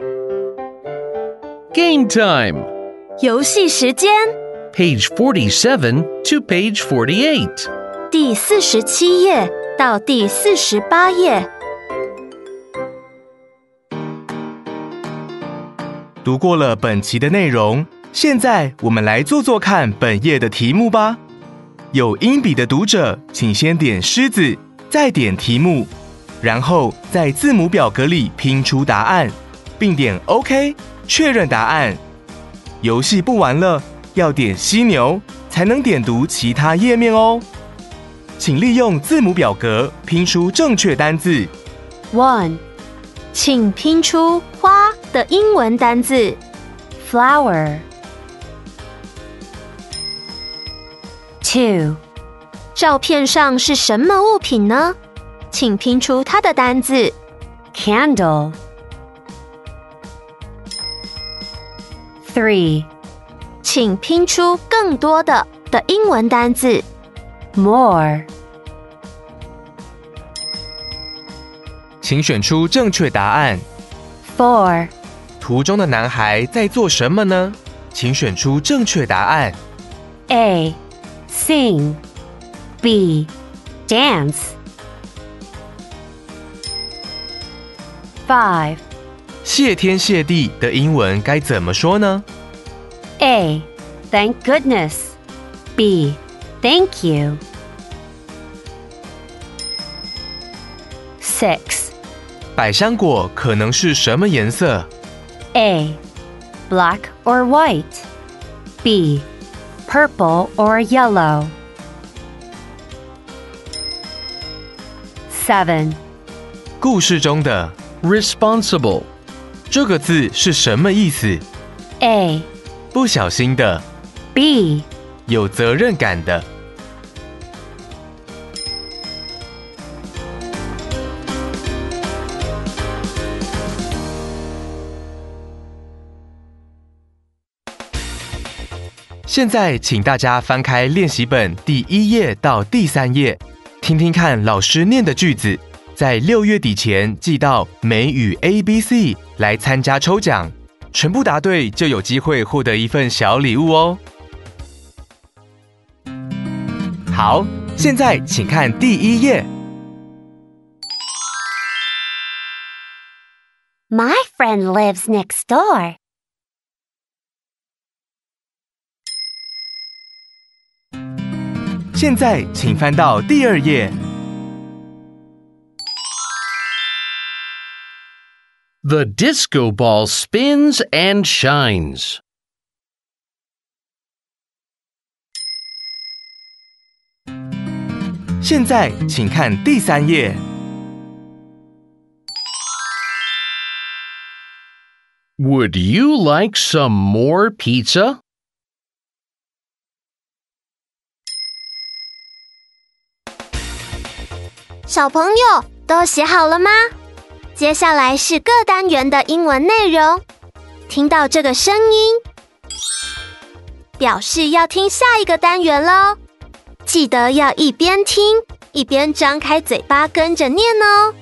Game time! 游戏时间 Page 47 to page 48. 第47页到第48页。 读过了本期的内容，现在我们来做做看本页的题目吧。有英笔的读者，请先点狮子，再点题目，然后在字母表格里拼出答案，并点 OK 确认答案。游戏不玩了，要点犀牛才能点读其他页面哦。请利用字母表格拼出正确单字。 1. 请拼出花的英文单字 flower。 2. 照片上是什么物品呢？请拼出它的单字 candle。 3. 请拼出更多的英文单字 more。 请选出正确答案。 4. 图中的男孩在做什么呢？请选出正确答案。 A. Sing. B. Dance. 5. 谢天谢地的英文该怎么说呢？ A. Thank goodness. B. Thank you. 6. 百香果可能是什么颜色？ A. Black or white. B. Purple or yellow. 7. 故事中的 Responsible. 这个字是什么意思？ A. 不小心的， B. 有责任感的。现在请大家翻开练习本第1页到第3页，听听看老师念的句子，在6月底前寄到美语 ABC 来参加抽奖，全部答对就有机会获得一份小礼物哦。好，现在请看第1页。 My friend lives next door. 现在请翻到第2页。 The disco ball spins and shines. 现在请看第3页。 Would you like some more pizza? 小朋友都写好了吗？接下来是各单元的英文内容。听到这个声音，表示要听下一个单元咯。记得要一边听，一边张开嘴巴跟着念哦。